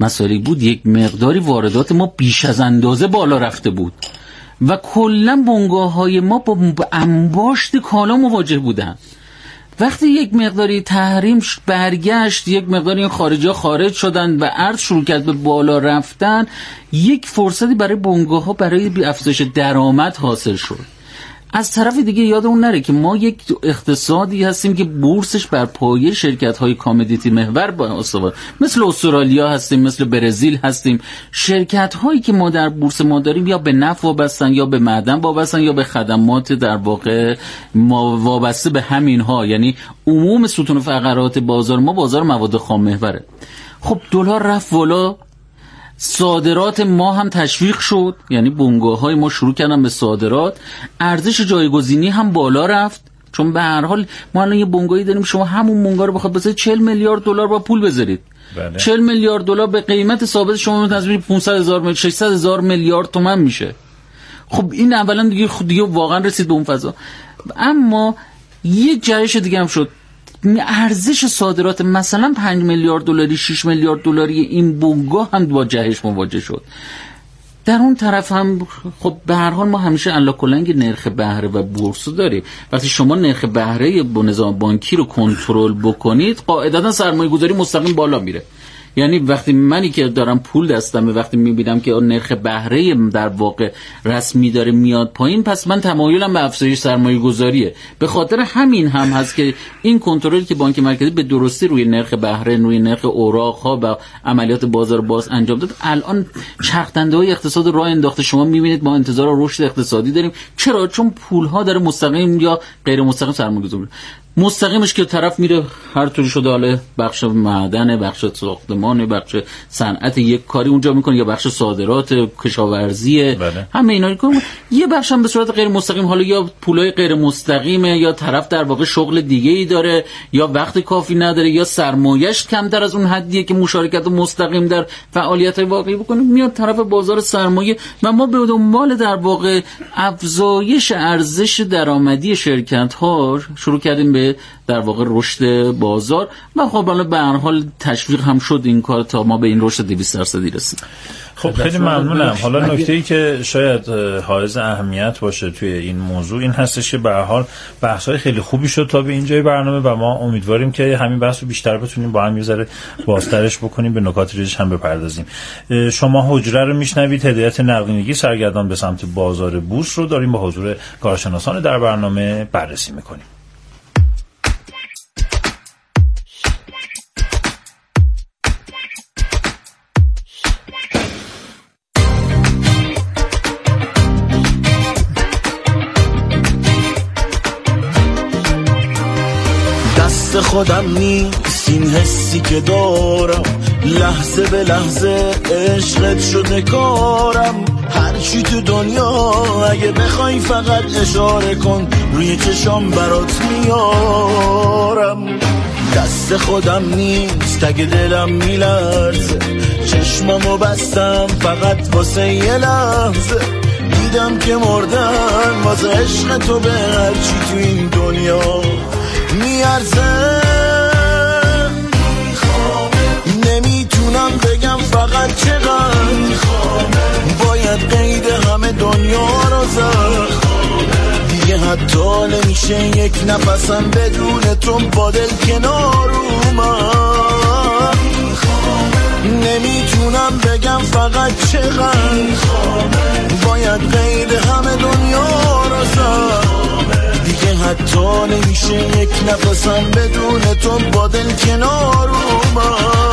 مسائلی بود، یک مقداری واردات ما بیش از اندازه بالا رفته بود و کلا بنگاه‌های ما با انباشت کالا مواجه بودن. وقتی یک مقداری تحریم برگشت، یک مقداری خارجی‌ها خارج شدن و ارز شروع کرد به بالا رفتن، یک فرصتی برای بنگاه‌ها برای افزایش درآمد حاصل شد. از طرف دیگه یادمون نره که ما یک اقتصادی هستیم که بورسش بر پایه شرکت‌های کامودیتی محور با استوار، مثل استرالیا هستیم، مثل برزیل هستیم. شرکت‌هایی که ما در بورس ما داریم یا به نفت وابستن، یا به معدن وابستن، یا به خدمات، در واقع ما وابسته به همین ها. یعنی عموم ستون فقرات بازار ما بازار مواد خام محوره. خب دلار رفت بالا، صادرات ما هم تشویق شد، یعنی بنگاه‌های ما شروع کردن به صادرات، ارزش جایگزینی هم بالا رفت. چون به هر حال ما الان یه بنگاهی داریم، شما همون بنگاه رو بخواد بذارید 40 میلیارد دلار با پول بذارید. بله. 40 میلیارد دلار به قیمت ثابت شما میتونید 500,000 600,000 میلیارد تومان میشه. خب این اولا دیگه واقعا رسید به اون فضا. اما یه جهش دیگه هم شد، ارزش صادرات مثلا 5 میلیارد دلاری 6 میلیارد دلاری این بنگاه هم با جهش مواجه شد. در اون طرف هم خب به هر حال ما همیشه الاکلنگ نرخ بهره و بورس داریم. وقتی شما نرخ بهره با نظام بانکی رو کنترل بکنید، قاعدتا سرمایه‌گذاری مستقیم بالا میره. یعنی وقتی منی که دارم پول دستمه، وقتی میبینم که نرخ بهره در واقع رسمی داره میاد پایین، پس من تمایلم به افزایش سرمایه گذاریه. به خاطر همین هم هست که این کنترلی که بانک مرکزی به درستی روی نرخ بهره، روی نرخ اوراق ها و عملیات بازار باز انجام داد، الان چرخنده های اقتصاد راه انداخته. شما میبینید ما انتظار رشد اقتصادی داریم. چرا؟ چون پول ها داره مستقیم یا غیر مستقیم سرمایه گذاری. مستقیمش که طرف میره هر طوری شده، حالا بخش معدن، بخش ساختمان، بخش صنعت یک کاری اونجا میکنه، یا بخش صادرات، کشاورزی، همه اینا رو. یه بخش هم به صورت غیر مستقیم، حالا یا پولای غیر مستقیمه، یا طرف در واقع شغل دیگه ای داره، یا وقت کافی نداره، یا سرمایه‌اش کمتر از اون حدیه که مشارکت مستقیم در فعالیت‌های واقعی بکنه، میاد طرف بازار سرمایه و ما به دنبال در واقع افزایش ارزش درآمدی شرکت‌ها شروع کردیم به در واقع رشد بازار و خب حالا به هر حال تشویق هم شد این کار تا ما به این رشد 200% رسیدیم. خب خیلی ممنونم. حالا نکته‌ای که شاید حائز اهمیت باشه توی این موضوع این هستش که به هر حال بحث‌های خیلی خوبی شد تا به اینجای برنامه و ما امیدواریم که همین بحث رو بیشتر بتونیم با هم یه ذره بازترش بکنیم، به نکات ریزش هم بپردازیم. شما حجره رو میشنوید. هدایت نقدینگی سرگردان به سمت بازار بورس رو داریم با حضور کارشناسان در برنامه بررسی می‌کنیم. خودم نیست این حسی که دارم، لحظه به لحظه عشقت شده کارم. هرچی تو دنیا اگه بخوای فقط اشاره کن، روی چشام برات میارم. دست خودم نیست اگه دلم میلرزه، چشمامو بستم فقط واسه یه لحظه. دیدم که مردن واسه عشق تو به هرچی تو این دنیا میارزه. نمیتونم بگم فقط چقدر باید قید همه دنیا رو زد. دیگه حتی نمیشه یک نفسم بدون تو با دل کنار اومد. نمیتونم بگم فقط چقدر باید قید همه دنیا رو زد. دیگه حتی نمیشه یک نفسم بدون تو با دل کنار اومد.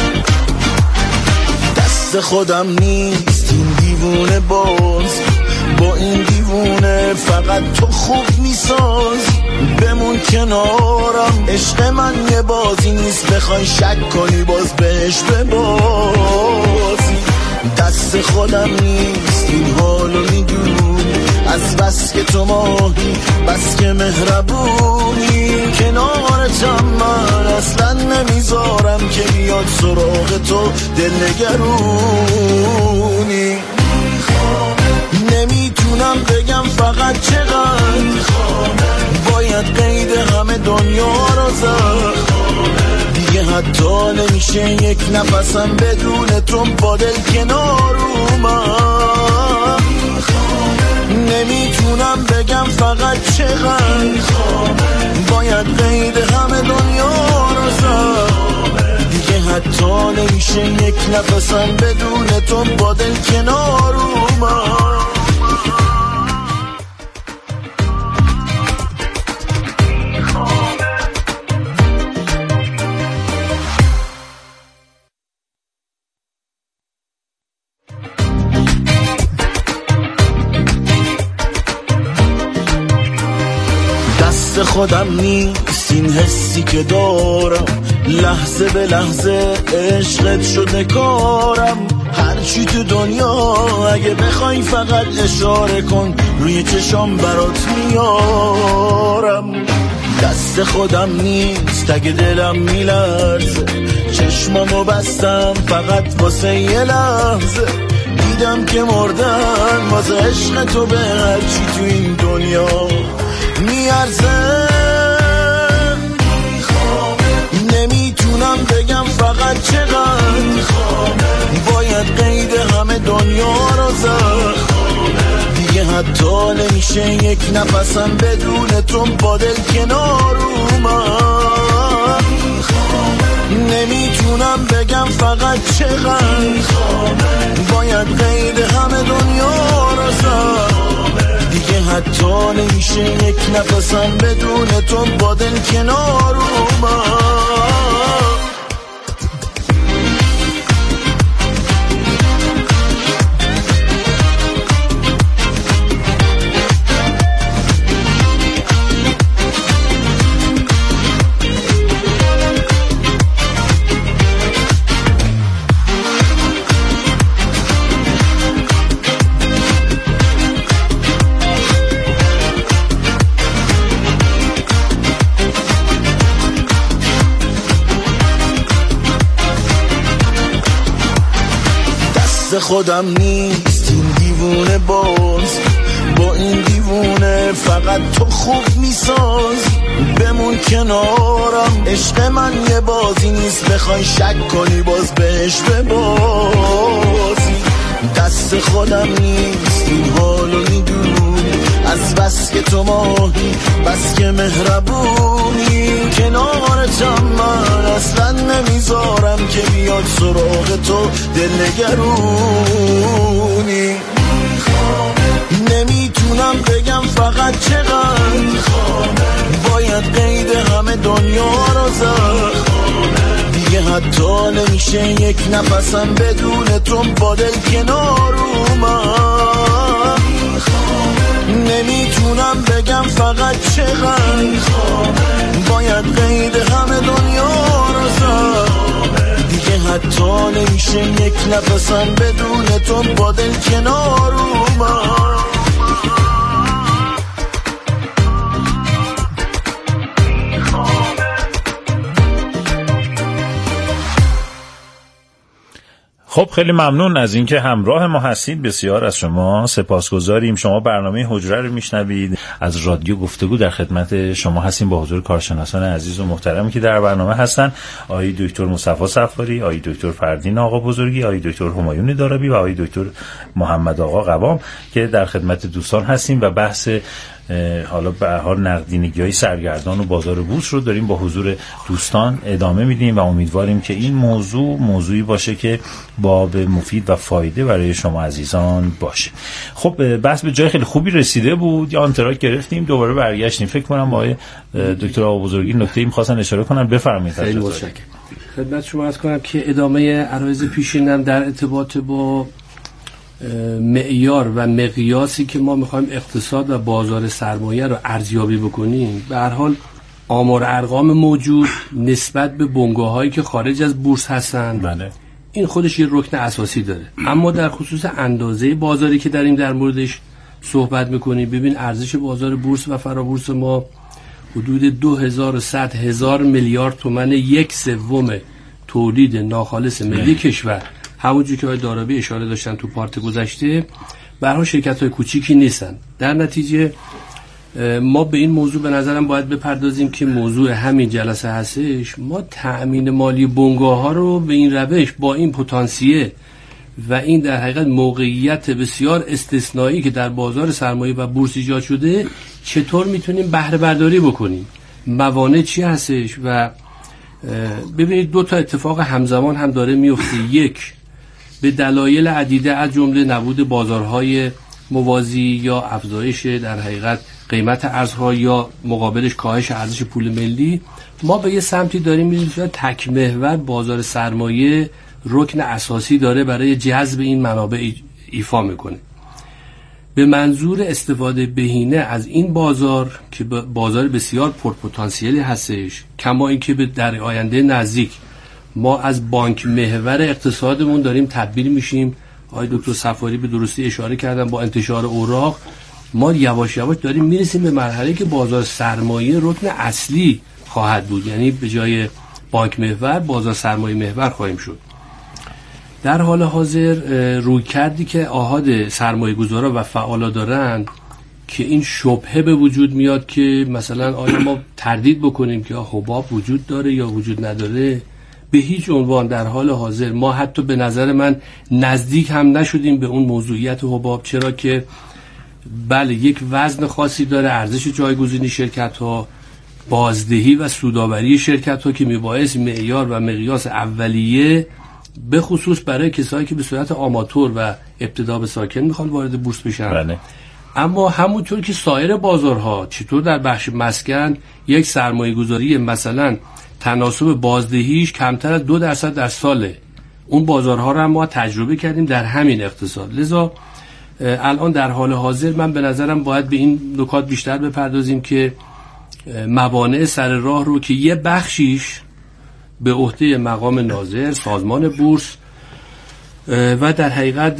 خودم نیست این دیوونه باز، با این دیوونه فقط تو خوب میسازی، بمون کنارم. عشق من یه بازی نیست بخوای شک کنی باز بهش ببازی. دست خودم نیست این حالو میدونی، از بس که تو ماهی بس که مهربونی. کنارتم من اصلا نمیذارم که بیاد سراغ تو دلنگرونی. نمیتونم بگم فقط چقدر باید قید همه دنیا رو زد. دیگه حتی نمیشه یک نفسم بدون تو با دل کنار اومد. نمیتونم بگم فقط چقدر باید قید همه دنیا رو زد. دیگه حتی نمیشه یک نفسم بدون تو با دل کنار اومد. خودم نیست این حسی که دارم، لحظه به لحظه عشقت شده کارم. هرچی تو دنیا اگه بخوای فقط اشاره کن، روی چشام برات میارم. دست خودم نیست اگه دلم میلرزه، چشمامو بستم فقط واسه یه لحظه. دیدم که مردن واسه عشق تو به هرچی تو این دنیا میارزه. نمیتونم بگم فقط چقدر باید قید همه دنیا رو زد. دیگه حتی نمیشه یک نفسم بدون تو با دل کنار اومد. نمیتونم بگم فقط چقدر باید قید همه دنیا رو زد. دیگه حتی نمیشه یک نفسم بدون تو با دل کنار اومد. خودم نیست این دیوونه باز، با این دیوونه فقط تو خوب میسازی، بمون کنارم. عشق من یه بازی نیست بخوای شک کنی باز بهش ببازی. دست خودم نیست این حالو میدونی، از بس که تو ماهی بس که مهربونی. کنارتم من اصلا نمیذارم که بیاد سراغ تو دلنگرونی. نمیتونم بگم فقط چقدر باید قید همه دنیا رو زد. دیگه حتی نمیشه یک نفسم بدون تو با دل کنار اومد. نمیتونم بگم فقط چقدر باید قید همه دنیا رو زد. دیگه حتی نمیشه یک نفسم بدون تو با دل کنار اومد. خب خیلی ممنون از اینکه همراه ما هستید. بسیار از شما سپاسگزاریم. شما برنامه حجره رو میشنوید. از رادیو گفتگو در خدمت شما هستیم با حضور کارشناسان عزیز و محترمی که در برنامه هستن. آقای دکتر مصطفی صفاری، آقای دکتر فردین آقا بزرگی، آقای دکتر همایون دارابی و آقای دکتر محمد آقا قوام که در خدمت دوستان هستیم و بحث حالا به هر حال نقدینگی‌های سرگردان و بازار بورس رو داریم با حضور دوستان ادامه میدیم و امیدواریم که این موضوعی باشه که باب مفید و فایده برای شما عزیزان باشه. خب بحث به جای خیلی خوبی رسیده بود، یا آنتراک گرفتیم دوباره برگشتیم. فکر کنم آقای دکتر آقا بزرگی نکته‌ای می‌خواستن اشاره کنن، بفرمایید. خیلی متشکرم. خدمت شما عرض کنم که ادامه عرایض پیشینم در ارتباط با معیار و مقیاسی که ما میخوایم اقتصاد و بازار سرمایه رو ارزیابی بکنیم، به هر حال آمار ارقام موجود نسبت به بنگاه‌هایی که خارج از بورس هستن، بله، این خودش یه رکن اساسی داره. اما در خصوص اندازه بازاری که داریم در موردش صحبت میکنیم، ببین ارزش بازار بورس و فرابورس ما حدود 2100 میلیارد تومان، 1/3 تولید ناخالص ملی کشور. همونجور که آقای دارابی اشاره داشتن تو پارت گذشته، به هر حال شرکت‌های کوچیکی نیستن. در نتیجه ما به این موضوع به نظرم باید بپردازیم که موضوع همین جلسه هستش. ما تأمین مالی بنگاه‌ها رو به این روش با این پتانسیل و این در حقیقت موقعیت بسیار استثنایی که در بازار سرمایه و بورس ایجاد شده، چطور میتونیم بهره برداری بکنیم، موانع چی هستش. و ببینید دو تا اتفاق همزمان هم داره میفته. یک، به دلایل عدیده از جمله نبود بازارهای موازی یا افزایش در حقیقت قیمت ارزها یا مقابلش کاهش ارزش پول ملی، ما به یه سمتی داریم میریم که تک محور بازار سرمایه رکن اساسی داره برای جذب این منابع ایفا میکنه، به منظور استفاده بهینه از این بازار که بازار بسیار پرپتانسیلی هستش. کما اینکه در آینده نزدیک ما از بانک محور اقتصادمون داریم تبدیل میشیم. آقای دکتر صفاری به درستی اشاره کردن، با انتشار اوراق ما یواش یواش داریم میرسیم به مرحله که بازار سرمایه رکن اصلی خواهد بود، یعنی به جای بانک محور بازار سرمایه محور خواهیم شد. در حال حاضر روی کردی که آحاد سرمایه گذارا و فعالا دارن که این شبهه به وجود میاد که مثلا آیا ما تردید بکنیم که حباب وجود داره یا وجود نداره، به هیچ عنوان در حال حاضر ما حتی به نظر من نزدیک هم نشدیم به اون موضوعیت حباب. چرا که بله یک وزن خاصی داره، ارزش جایگزینی شرکت ها، بازدهی و سودآوری شرکت ها که میبایست معیار و مقیاس اولیه به خصوص برای کسایی که به صورت آماتور و ابتدا به ساکن میخوان وارد بورس بشن. بله. اما همونطور که سایر بازارها چطور در بخش مسکن یک سرمایه گذاری مثلا تناسب بازدهیش کمتر از 2% در ساله، اون بازارها رو هم ما تجربه کردیم در همین اقتصاد. لذا الان در حال حاضر من به نظرم باید به این نکات بیشتر بپردازیم که موانع سر راه رو که یه بخشیش به عهده مقام ناظر، سازمان بورس و در حقیقت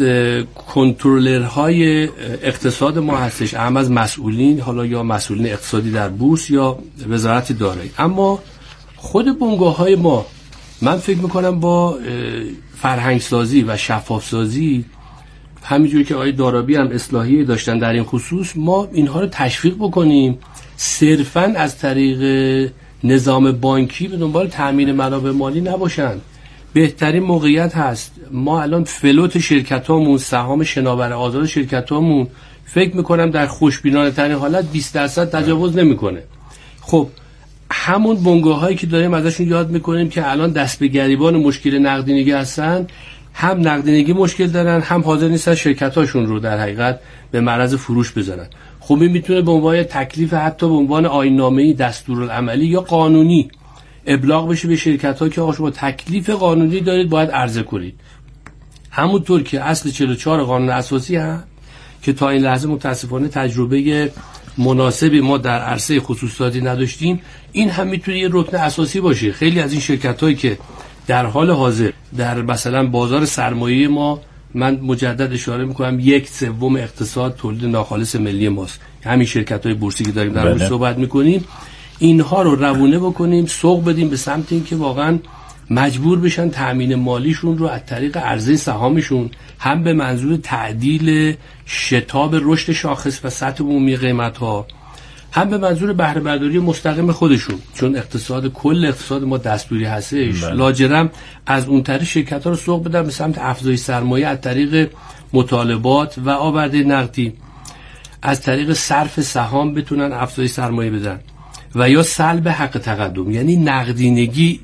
کنترلرهای اقتصاد ما هستش، اهم از مسئولین، حالا یا مسئولین اقتصادی در بورس یا وزارت دارایی. اما خود بنگاه‌های ما من فکر میکنم با فرهنگ سازی و شفاف سازی، همینجوری که آقای دارابی هم اصلاحی داشتن در این خصوص، ما اینها رو تشویق بکنیم صرفاً از طریق نظام بانکی به دنبال تامین منابع مالی نباشن. بهترین موقعیت هست. ما الان فلوت شرکتامون، سهام شناور آزاد شرکتامون فکر میکنم در خوشبینانه ترین حالت 20% تجاوز نمیکنه. خب همون بنگاه‌هایی که داریم ازشون یاد میکنیم که الان دست به گریبان مشکل نقدینگی هستن، هم نقدینگی مشکل دارن، هم حاضر نیستن شرکتاشون رو در حقیقت به معرض فروش بذارن. خب این میتونه به عنوان تکلیف حتی به عنوان آیین‌نامه‌ای دستورالعملی یا قانونی ابلاغ بشه به شرکت‌ها که آقا شما تکلیف قانونی دارید باید عرضه کنید. همونطور که اصل 44 قانون اساسی هم که تا این لحظه متاسفانه تجربه مناسبی ما در عرصه خصوصیاتی نداشتیم، این هم میتونه یه رکن اساسی باشه. خیلی از این شرکت‌هایی که در حال حاضر در مثلا بازار سرمایه ما، من مجدد اشاره میکنم 1/3 اقتصاد تولید ناخالص ملی ماست، همین شرکت‌های بورسی که داریم در موردش صحبت میکنیم، اینها رو روونه بکنیم، سوق بدیم به سمت اینکه واقعا مجبور بشن تامین مالیشون رو از طریق عرضه سهامشون هم به منظور تعدیل شتاب رشد شاخص و سطح عمومی قیمت‌ها، هم به منظور بهره برداری مستقیم خودشون، چون کل اقتصاد ما دستوری هستش، لاجرم از اون طریق شرکت‌ها رو سوق بدن به سمت افزایش سرمایه از طریق مطالبات و آورده نقدی، از طریق صرف سهام بتونن افزایش سرمایه بدن و یا سلب حق تقدم، یعنی نقدینگی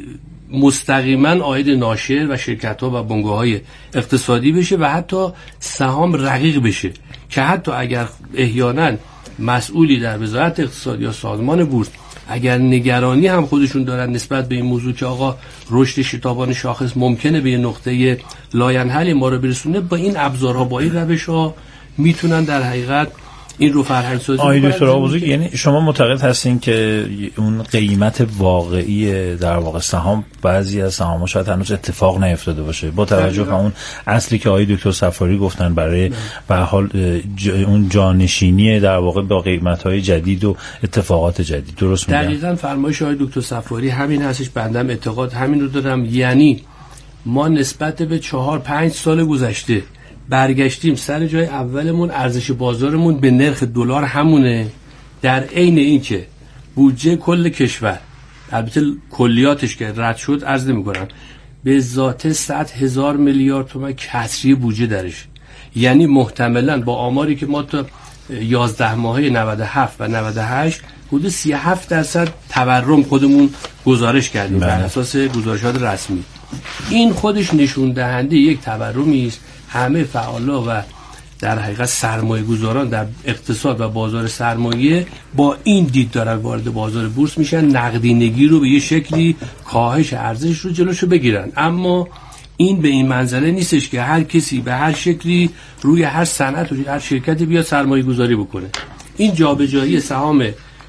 مستقیما عاید ناشر و شرکت‌ها و بنگاه‌های اقتصادی بشه و حتی سهام رقیق بشه که حتی اگر احیانا مسئولی در وزارت اقتصاد یا سازمان بورس اگر نگرانی هم خودشون دارن نسبت به این موضوع که آقا رشد شتابان شاخص ممکنه به یه نقطه لاینحل ما رو برسونه، با این ابزارها با این روش‌ها میتونن در حقیقت این رو فرهنگ سازی کنن. آقای دکتر آقابزرگ، یعنی شما معتقد هستین که اون قیمت واقعی در واقع سهام، بعضی از سهام‌ها شاید هنوز اتفاق نیفتاده باشه با توجه به اون اصلی که آقای دکتر صفاری گفتن برای به حال اون جانشینی در واقع با قیمت‌های جدید و اتفاقات جدید. درست میگم؟ دقیقاً فرمایش آقای دکتر صفاری همین هستش، بنده اعتقاد همین رو دارم. یعنی ما نسبت به 4-5 سال گذشته برگشتیم سر جای اولمون، ارزش بازارمون به نرخ دلار همونه، در عین این که بودجه کل کشور، البته کلیاتش که رد شد عرض نمی‌کنم، به ذات 100,000 میلیارد تومان کسری بودجه درش. یعنی محتملاً با آماری که ما تا 11 ماهه 97 و 98 حدود 37% تورم خودمون گزارش کردیم بر اساس گزارشات رسمی. این خودش نشون دهنده یک تورمی است. همه فعالا و در حقیقت سرمایه گذاران در اقتصاد و بازار سرمایه با این دید دارن وارد بازار بورس میشن، نقدینگی رو به یه شکلی کاهش ارزش رو جلوشو بگیرن. اما این به این منزله نیستش که هر کسی به هر شکلی روی هر صنعت و هر شرکتی بیاد سرمایه گذاری بکنه. این جابجایی سهام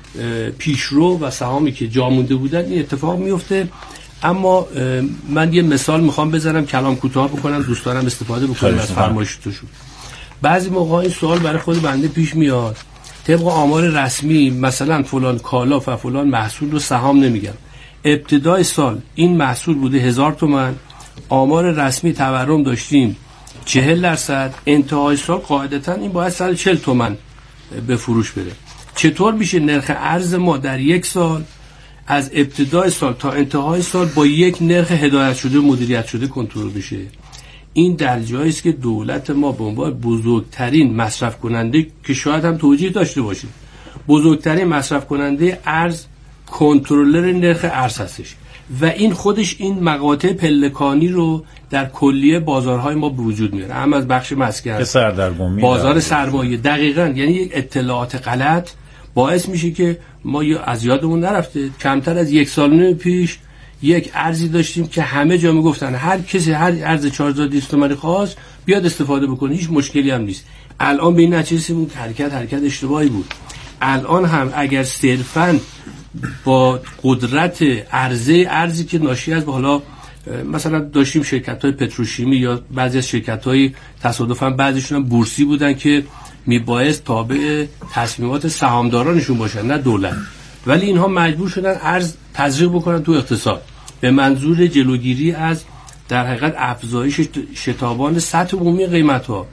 پیشرو و سهامی که جا مونده بودن این اتفاق میفته. اما من یه مثال میخوام بزنم، کلام کوتاه بکنم، دوستانم استفاده بکنم از فرمایشتون. بعضی موقع این سوال برای خود بنده پیش میاد، طبق آمار رسمی مثلا فلان کالا و فلان محصول رو سهام نمیگم، ابتدای سال این محصول بوده 1000 تومان، آمار رسمی تورم داشتیم 40%، انتهای سال قاعدتا این باید 140 تومان به فروش بره. چطور میشه نرخ ارز ما در یک سال از ابتدای سال تا انتهای سال با یک نرخ هدایت شده مدیریت شده کنترل بشه؟ این در جایی است که دولت ما به عنوان بزرگترین مصرف کننده که شاید هم توجیه داشته باشه، بزرگترین مصرف کننده ارز، کنترلر نرخ ارز هستش و این خودش این مقاطع پلکانی رو در کلیه بازارهای ما به وجود میاره، هم از بخش مسکن، بازار سرمایه. دقیقاً، یعنی یک اطلاعات غلط باعث میشه که ما از یادمون نرفته کمتر از 1 سال و نیم پیش یک ارزی داشتیم که همه جا میگفتن هر کسی هر ارز 4200 تومانی خواست بیاد استفاده بکنه، هیچ مشکلی هم نیست. الان به این نتیجه رسیدیم که حرکت اشتباهی بود. الان هم اگر صرفاً با قدرت ارزی که ناشی از حالا مثلا داشتیم شرکت‌های پتروشیمی یا بعضی از شرکت‌های تصادفاً بعضیشون هم بورسی بودن که میبایست تابع تصمیمات سهامدارانشون باشن نه دولت، ولی اینها مجبور شدن ارز تزریق بکنن تو اقتصاد به منظور جلوگیری از در حقیقت افزایش شتابان سطح عمومی قیمت‌ها.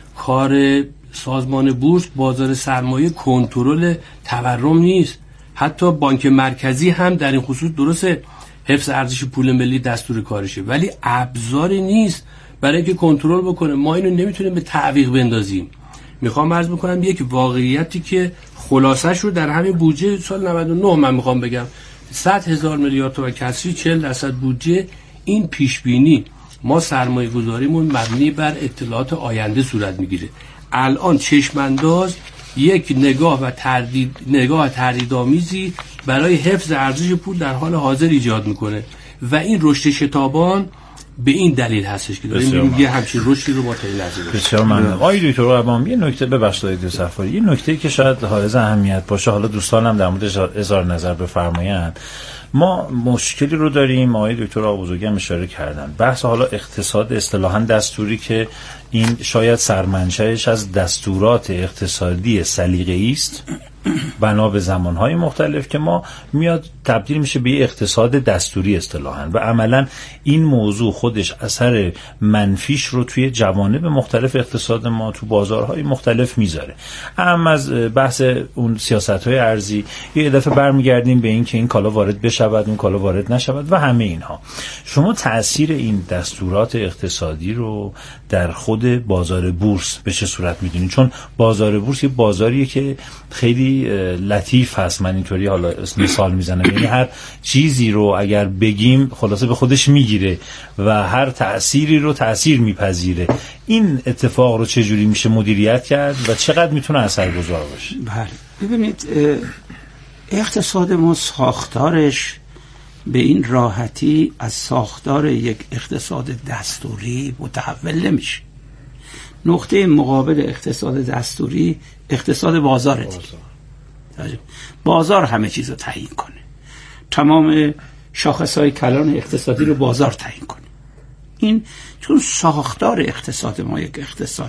کار سازمان بورس، بازار سرمایه کنترل تورم نیست. حتی بانک مرکزی هم در این خصوص درسته حفظ ارزش پول ملی دستور کارشه، ولی ابزاری نیست برای اینکه کنترل بکنه. ما اینو نمیتونیم به تعویق بندازیم. میخوام عرض بکنم یک واقعیتی که خلاصش رو در همین بودجه سال 99 من میخوام بگم 100,000 میلیارد تومان کسری، 40% بودجه. این پیش بینی ما سرمایه گذاریمون مبنی بر اطلاعات آینده صورت میگیره. الان چشمانداز یک نگاه تردیدآمیزی برای حفظ ارزش پول در حال حاضر ایجاد میکنه و این رشد شتابان به این دلیل هستش که داریم یه همچین رشدی رو با تا این لحظه داریم. بسیار ممنون. آقای دکتر قبام، یه نکته ببخشید صفاری، یه نکته‌ای که شاید حائز اهمیت باشه، حالا دوستانم در موردش اظهار نظر بفرمایند. ما مشکلی رو داریم، آقای دکتر آقابزرگی هم اشاره کردن، بحث حالا اقتصاد اصطلاحاً دستوری که این شاید سرمنشأش از دستورات اقتصادی سلیقه‌ای است بنا به زمانهای مختلف که ما میاد تبدیل میشه به اقتصاد دستوری اصطلاحاً و عملاً این موضوع خودش اثر منفیش رو توی جوانب مختلف اقتصاد ما تو بازارهای مختلف میذاره. هم از بحث اون سیاست‌های ارزی یه دفعه برمیگردیم به این که این کالا وارد بشود، اون کالا وارد نشود و همه اینها. شما تأثیر این دستورات اقتصادی رو در خود بازار بورس به چه صورت می‌دونید؟ چون بازار بورس یه بازاریه که خیلی لطیف هست، من اینطوری حالا مثال میزنم، یعنی هر چیزی رو اگر بگیم خلاصه به خودش میگیره و هر تأثیری رو تأثیر میپذیره. این اتفاق رو چجوری میشه مدیریت کرد و چقدر میتونه اثرگذار باشه؟ بله، ببینید اقتصاد ما ساختارش به این راحتی از ساختار یک اقتصاد دستوری متحول نمیشه. نقطه مقابل اقتصاد دستوری اقتصاد بازاره دیگه. بازار همه چیز رو تعیین کنه، تمام شاخصهای کلان اقتصادی رو بازار تعیین کنه. این چون ساختار اقتصاد ما یک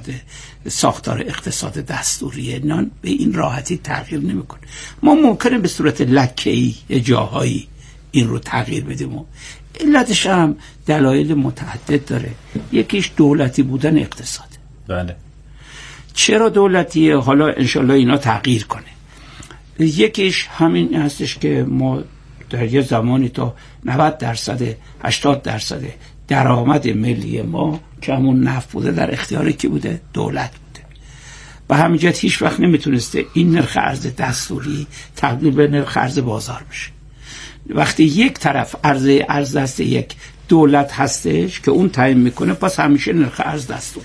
ساختار اقتصاد دستوریه، نان به این راحتی تغییر نمیکنه. ما ممکنه به صورت لکه‌ای جاهایی این رو تغییر بدیم و علتش هم دلایل متعدد داره. یکیش دولتی بودن اقتصاد. بله. چرا دولتیه؟ حالا انشالله اینا تغییر کنه. یکیش همین هستش که ما در یه زمانی تا 90% 80% درآمد ملی ما که همون نفت بوده در اختیار کی بوده؟ دولت بوده. به همین جهت هیچ وقت نمیتونسته این نرخ ارز دستوری تبدیل به نرخ ارز بازار بشه. وقتی یک طرف ارز دست یک دولت هستش که اون تعیین میکنه، پس همیشه نرخ ارز دستوری.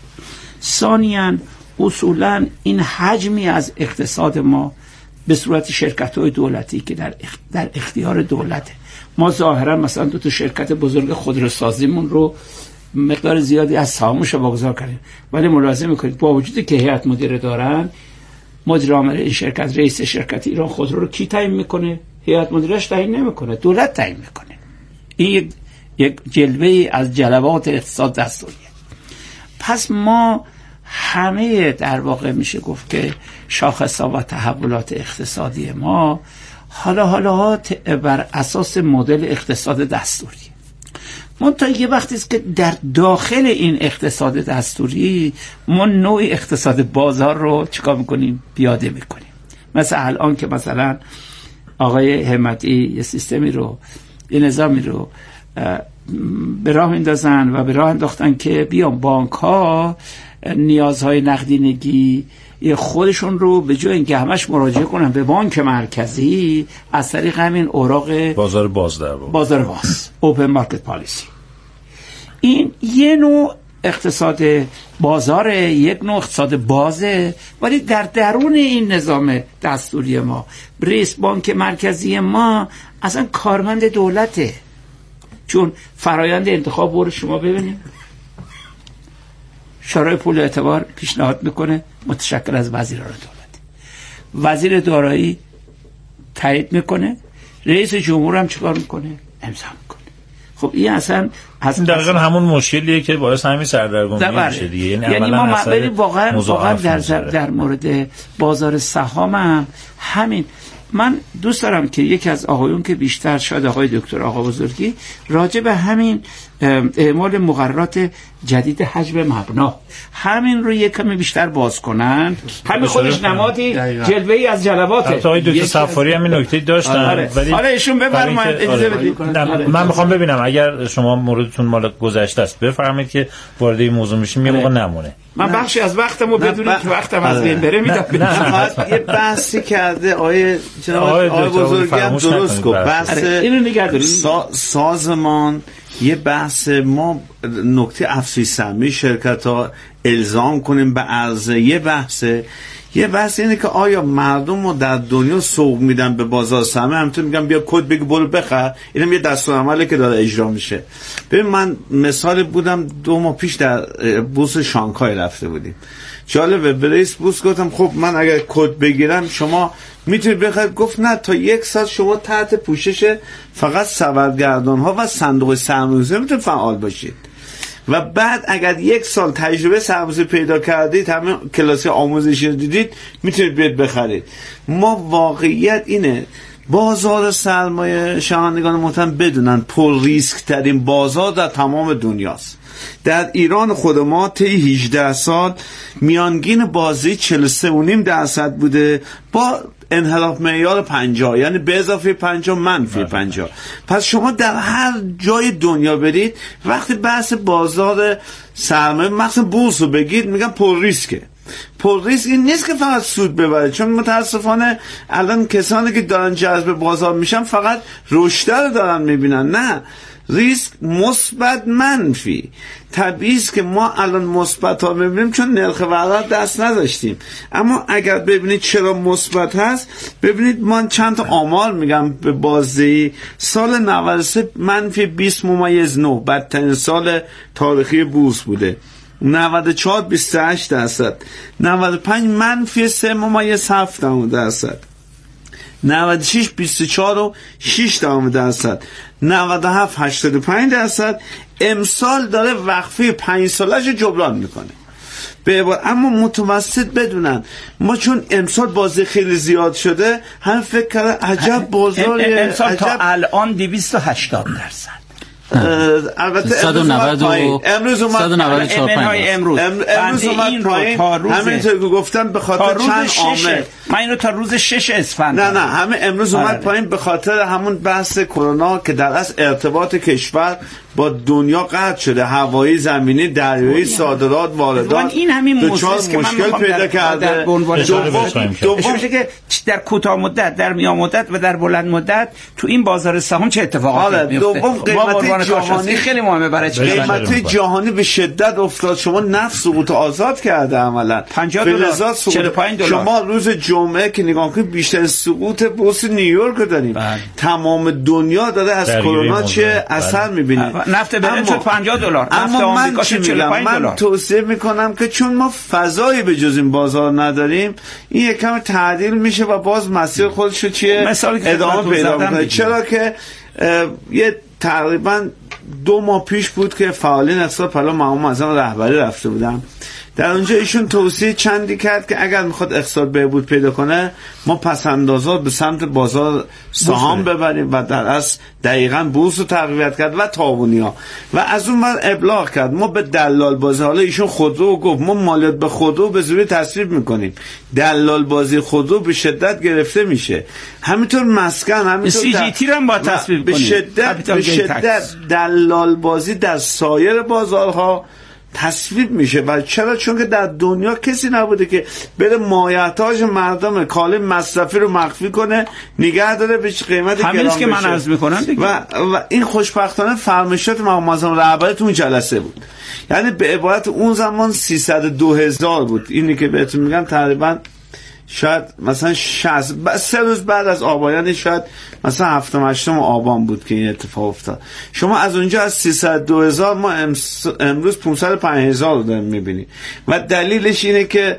ثانیاً اصولاً این حجمی از اقتصاد ما به صورت شرکت‌های دولتی که در اختیار دولته. ما ظاهرا مثلا 2 شرکت بزرگ خودروسازیمون رو مقدار زیادی از سهامش رو واگذار کردیم، ولی ملاحظه میکنید با وجودی که هیئت مدیره دارن، مدیر عامل این شرکت، رئیس شرکت ایران خودرو رو کی تعیین میکنه؟ هیئت مدیره‌اش تعیین نمیکنه، دولت تعیین میکنه. این یک جلوه از جلوات اقتصاد دستوریه. پس ما همه در واقع میشه گفت که شاخص‌ها و تحولات اقتصادی ما حالا بر اساس مدل اقتصاد دستوری. منتها یه وقتی است که در داخل این اقتصاد دستوری ما نوع اقتصاد بازار رو چیکار میکنیم؟ پیاده میکنیم. مثل الان که مثلا آقای همتی یه سیستمی رو، یه نظامی رو به راه اندازن و به راه انداختن که بیان بانک ها نیازهای نقدینگی خودشون رو به جای اینکه همش مراجعه کنن به بانک مرکزی، از طریق همین اوراق بازار باز در بازار باز اوپن مارکت پالیسی، این یه نوع اقتصاد بازاره، یک نوع اقتصاد بازه، ولی در درون این نظام دستوری ما رئیس بانک مرکزی ما اصلا کارمند دولته. چون فرایند انتخاب رو شما ببینید، شورای پول اعتبار پیشنهاد میکنه متشکل از وزیران دولت، وزیر دارایی تایید میکنه، رئیس جمهور هم چیکار میکنه؟ امضا میکنه. خب این اصلا دقیقاً همون مشکلیه که باعث همین سردرگمی میشه دیگه. یعنی ما واقعا در مورد بازار سهام هم همین. من دوست دارم که یکی از آقایون که بیشتر، شاید آقای دکتر آقا بزرگی، راجع به همین اعمال مقررات جدید حجب مبنا همین رو یک کمی بیشتر باز کنن. همین خودش نمادی جلوه‌ای از جلواته. آقای دکتر صفاری همین نکته داشتن، ولی حالا ایشون بفرمایید اجازه بدید. من میخوام ببینم اگر شما موردتون مال گذشته است بفرمایید که وارد این موضوع میشیم، یه موقع نمونه. من بخشی از وقتمو بدونید که وقتم از بین بره میدم. یه بحثی کرده آقای جناب آقای بزرگی هم درست گفت، بحث اینو نگه دارید. سازمان یه بحث، ما نکته افزایش سهمیه شرکت ها الزام کنیم به عرضه، یه بحث اینه که آیا مردم رو در دنیا سوق میدن به بازار سهمیه، همینطور میگن بیا کد بگو برو بخر. اینم یه دستورالعملی که داره اجرا میشه. ببین من مثال بودم 2 ماه پیش در بورس شانگهای رفته بودیم، جالبه به رئیس بورس گفتم خب من اگر کد بگیرم شما میتونید بخرید؟ گفت نه، تا 1 سال شما تحت پوشش فقط سبدگردان ها و صندوق سرمایه‌گذاری میتونید فعال باشید و بعد اگر 1 سال تجربه سرمایه‌گذاری پیدا کردید، همه کلاس آموزشی رو دیدید، میتونید بیاد بخرید. ما واقعیت اینه بازار سرمایه شنوندگان محترم بدونن پر ریسک ترین بازار در تمام دنیاست. در ایران خود ما طی 18 سال میانگین بازی 43.5% بوده با انحراف معیار 50، یعنی به اضافه 50 منفی 50. پس شما در هر جای دنیا برید وقتی بحث بازار سرمایه مثلا بورس رو بگید میگن پر ریسکه. پر ریسک این نیست که فقط سود ببره، چون متاسفانه الان کسانی که دارن جذب بازار میشن فقط رشد رو دارن میبینن. نه، ریسک مثبت منفی. طبیعی است که ما الان مثبت ها میبینیم چون نرخ واردات دست نداشتیم، اما اگر ببینید چرا مثبت هست، ببینید من چند تا آمار میگم به بازدهی. سال 93 منفی 20.9 بدترین سال تاریخی بورس بوده. 94 28%، 95 منفی 3.7%، 96 24.6%، 97 85%. امسال داره وقفه 5 سالش جبران میکنه. اما متوسط بدونن ما چون امسال بازی خیلی زیاد شده، هم فکر کرده عجب بازار امسال تا الان 280%. البته 190 امروز اومد امروز اومد پایین. همینطور که گفتم به خاطر چند عامل. من اینو تا روز 6 اسفند نه همه امروز اومد پایین به خاطر همون بحث کرونا که در اصل ارتباط کشور با دنیا قطع شده، هوایی، زمینی، دریایی، صادرات، واردات، این همین مشکل پیدا کرده. دوم که در کوتاه مدت، در میان مدت و در بلند مدت تو این بازار سهام چه اتفاقاتی میفته. دوم قیمت جهانی خیلی مهمه برای قیمت جهانی به شدت افتاد. شما نفت سقوط آزاد کرده عملا $50 $45. شما روز جمعه که نگاه کنید بیشتر سقوط بورس نیویورک داریم. تمام دنیا داره از کرونا چه اثر میبینه. نفت برنج شد $50، نفت آمریکا شد $45. من توصیه میکنم که چون ما فضایی به جز این بازار نداریم، این یکم تعدیل میشه و باز مسیر خودشو ادامه پیدا میکنه. چرا که یه تقریبا 2 ماه پیش بود که فعالین اقتصاد پلا مقام معظم رهبری رفته بودم. در اونجا ایشون توصیه چندی کرد که اگر میخواد اقتصاد بهبود پیدا کنه، ما پسندازات به سمت بازار سهام ببریم و در اصل دقیقاً بورس رو تقویت کرد و تاوانی‌ها. و از اون ور ابلاغ کرد ما به دلال بازی، حالا ایشون خودرو گفت ما مالیات به خودرو به زوری تصویب میکنیم، دلال بازی خودرو به شدت گرفته میشه. همینطور مسکن، همینطور CGT رو هم با تصویب کنیم. به شدت دلال بازی در سایر بازارها تصویب میشه. و چرا؟ چون که در دنیا کسی نبوده که بره مایحتاج مردم کالای مصرفی رو مخفی کنه، نگه داره به قیمت گران بشه. که من عرض میکنم دیگه. و این خوشبختانه فرمایشات مقام معظم رهبری تو اون جلسه بود. یعنی به عبارت اون زمان 302,000 بود. اینی که بهتون میگم تقریبا شاید مثلا 3 روز بعد از آبان، شاید مثلا 7 و 8 آبان بود که این اتفاق افتاد. شما از اونجا از 302,000 ما امروز 505,000 رو داریم میبینیم. و دلیلش اینه که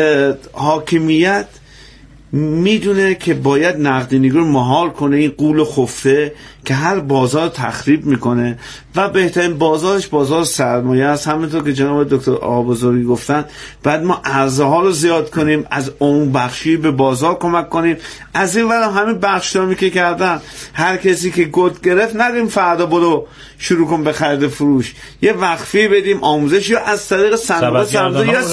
حاکمیت میدونه که باید نقدینگی رو مهار کنه، این غول خفته که هر بازار تخریب میکنه و بهترین بازارش بازار سرمایه است. همونطور که جناب دکتر آقابزرگی گفتن، بعد ما عرضه ها رو زیاد کنیم، از اون بخشی به بازار کمک کنیم. از این ورم همین بخشنامی که کردن، هر کسی که گود گرفت نگیم فردا برو شروع کن به خرید فروش، یه وقفی بدیم آموزش، یا از طریق صندوق سرمایه یا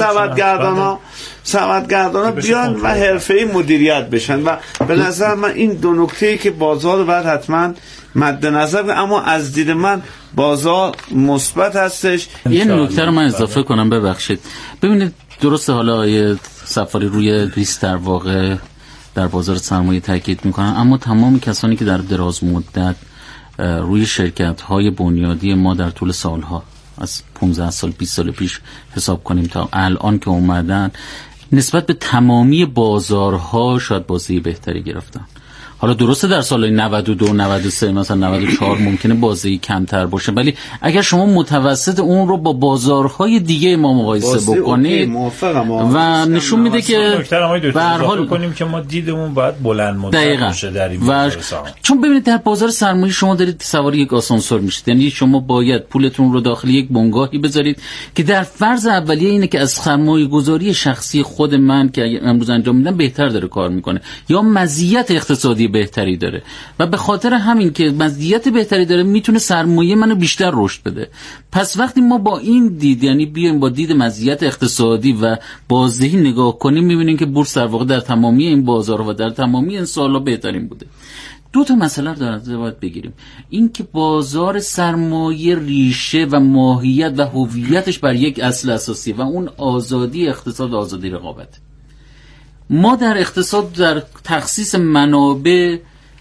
سبدگردانا بیان و حرفه‌ای مدیریت بشن. و به نظر من این دو نکته‌ای که بازار رو باید حتما مد نظر، اما از دید من بازار مثبت هستش. یه نکته رو من اضافه کنم، ببخشید. ببینید درسته، حالا یه سفاری روی ریسک در واقع در بازار سرمایه تاکید میکنن، اما تمام کسانی که در دراز مدت روی شرکت‌های بنیادی ما در طول سالها، از 15 سال 20 سال پیش حساب کنیم تا الان که اومدن، نسبت به تمامی بازارها شاید بازی بهتری گرفتن. حالا درسته در سالهای 92 93 مثلا 94 ممکنه بازی کمتر باشه، ولی اگر شما متوسط اون رو با بازارهای دیگه ما مقایسه بکنید و نشون میده که به هر حال کنیم که ما دیدمون باید بلند مدت باشه در این بازار. چون ببینید در بازار سرمایه شما دارید سوار یک آسانسور میشید، یعنی شما باید پولتون رو داخل یک بنگاهی بذارید که در فرض اولیه اینه که از سرمایه گذاری شخصی خود من که امروز انجام میدم بهتر داره کار میکنه یا مزیت اقتصادی بهتری داره، و به خاطر همین که مزیت بهتری داره میتونه سرمایه منو بیشتر رشد بده. پس وقتی ما با این دید، یعنی بیایم با دید مزیت اقتصادی و بازدهی نگاه کنیم، میبینیم که بورس در واقع در تمامی این بازارها و در تمامی این سالها بهترین بوده. 2 مسئله رو باید بگیریم. این که بازار سرمایه ریشه و ماهیت و هویتش بر یک اصل اساسی و اون آزادی اقتصاد، آزادی رقابت. ما در اقتصاد در تخصیص منابع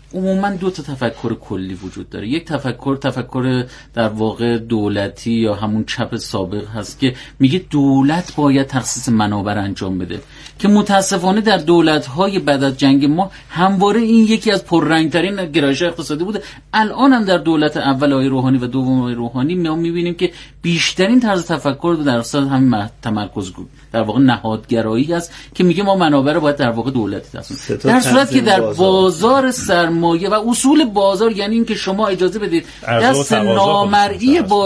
عموما دو تا تفکر کلی وجود داره. یک تفکر در واقع دولتی یا همون چپ سابق هست که میگه دولت باید تخصیص منابع انجام بده، که متاسفانه در دولت‌های بعد از جنگ ما همواره این یکی از پررنگ‌ترین گرایش اقتصادی بوده. الان هم در دولت اول آقای روحانی و دوم آقای روحانی ما می‌بینیم که بیشترین طرز تفکر در اصل همین تمرکز در واقع نهادگرایی است که میگه ما منابع رو باید در واقع دولتی تصمیم، در صورتی که در بازار سرمایه و اصول بازار، یعنی اینکه شما اجازه بدید دست نامرئی